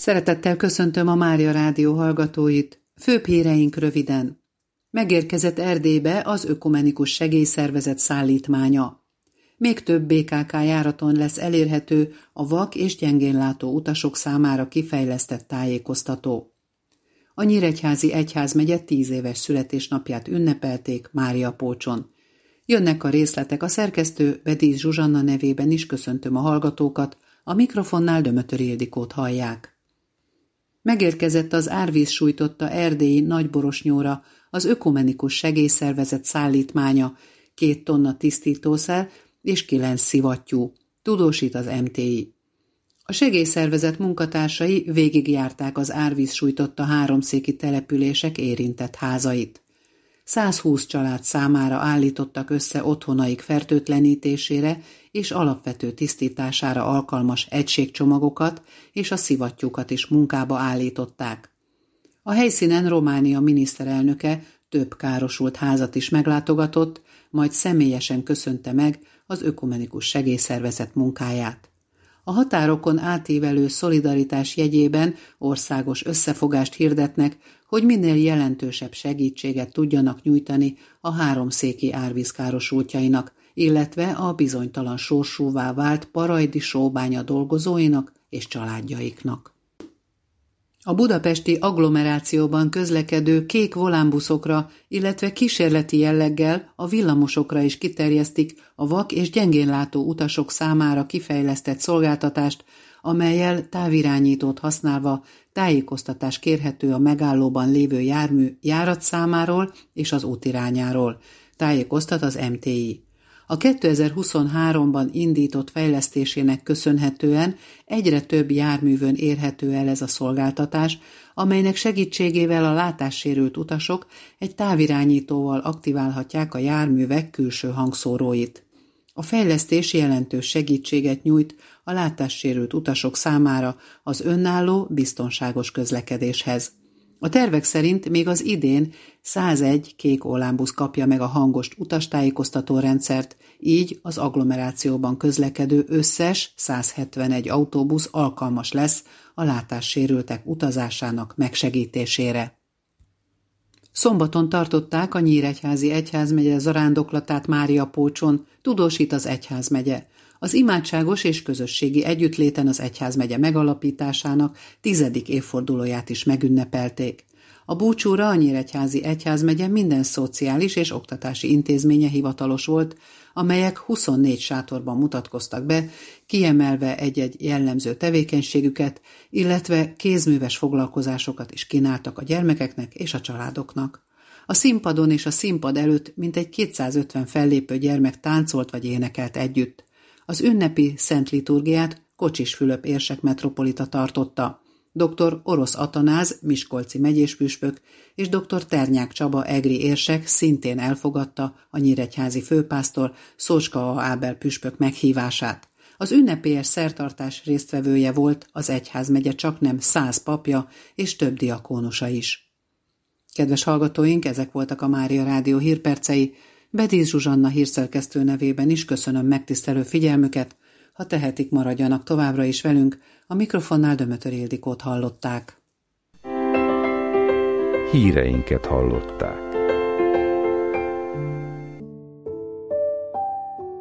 Szeretettel köszöntöm a Mária Rádió hallgatóit. Főbb híreink röviden. Megérkezett Erdélybe az Ökumenikus Segélyszervezet szállítmánya. Még több BKK járaton lesz elérhető a vak és gyengénlátó utasok számára kifejlesztett tájékoztató. A Nyíregyházi Egyházmegye 10 éves születésnapját ünnepelték Máriapócson. Jönnek a részletek, a szerkesztő Bedísz Zsuzsanna nevében is köszöntöm a hallgatókat, a mikrofonnál Dömötör Ildikót hallják. Megérkezett az árvíz sújtotta erdélyi Nagyborosnyóra az Ökumenikus Segélyszervezet szállítmánya, 2 tonna tisztítószer és 9 szivattyú, tudósít az MTI. A segélyszervezet munkatársai végigjárták az árvíz sújtotta háromszéki települések érintett házait. 120 család számára állítottak össze otthonaik fertőtlenítésére és alapvető tisztítására alkalmas egységcsomagokat, és a szivattyúkat is munkába állították. A helyszínen Románia miniszterelnöke több károsult házat is meglátogatott, majd személyesen köszönte meg az Ökumenikus Segélyszervezet munkáját. A határokon átívelő szolidaritás jegyében országos összefogást hirdetnek, hogy minél jelentősebb segítséget tudjanak nyújtani a háromszéki árvíz károsultjainak, illetve a bizonytalan sorsúvá vált parajdi sóbánya dolgozóinak és családjaiknak. A budapesti agglomerációban közlekedő kék volánbuszokra, illetve kísérleti jelleggel a villamosokra is kiterjesztik a vak és gyengénlátó utasok számára kifejlesztett szolgáltatást, amellyel távirányítót használva tájékoztatás kérhető a megállóban lévő jármű járatszámáról és az útirányáról, tájékoztat az MTI. A 2023-ban indított fejlesztésének köszönhetően egyre több járművön érhető el ez a szolgáltatás, amelynek segítségével a látássérült utasok egy távirányítóval aktiválhatják a járművek külső hangszóróit. A fejlesztés jelentős segítséget nyújt a látássérült utasok számára az önálló, biztonságos közlekedéshez. A tervek szerint még az idén 101 kék olánbusz kapja meg a hangos utastájékoztató rendszert, így az agglomerációban közlekedő összes 171 autóbusz alkalmas lesz a látássérültek utazásának megsegítésére. Szombaton tartották a Nyíregyházi Egyházmegye zarándoklatát Máriapócson, tudósít az Egyházmegye. Az imádságos és közösségi együttléten az egyházmegye megalapításának 10. évfordulóját is megünnepelték. A búcsúra a Nyíregyházi Egyházmegye minden szociális és oktatási intézménye hivatalos volt, amelyek 24 sátorban mutatkoztak be, kiemelve egy-egy jellemző tevékenységüket, illetve kézműves foglalkozásokat is kínáltak a gyermekeknek és a családoknak. A színpadon és a színpad előtt mintegy 250 fellépő gyermek táncolt vagy énekelt együtt. Az ünnepi szent liturgiát Kocsis Fülöp érsek metropolita tartotta. Dr. Orosz Atanáz, miskolci megyéspüspök, és dr. Ternyák Csaba egri érsek szintén elfogadta a nyíregyházi főpásztor Szócska Ábel püspök meghívását. Az ünnepélyes szertartás résztvevője volt az egyházmegye csaknem 100 papja és több diakónusa is. Kedves hallgatóink, ezek voltak a Mária Rádió hírpercei. Bedísz Zsuzsanna hírszerkesztő nevében is köszönöm megtisztelő figyelmüket, ha tehetik, maradjanak továbbra is velünk, a mikrofonnál Dömötör Ildikót hallották. Híreinket hallották.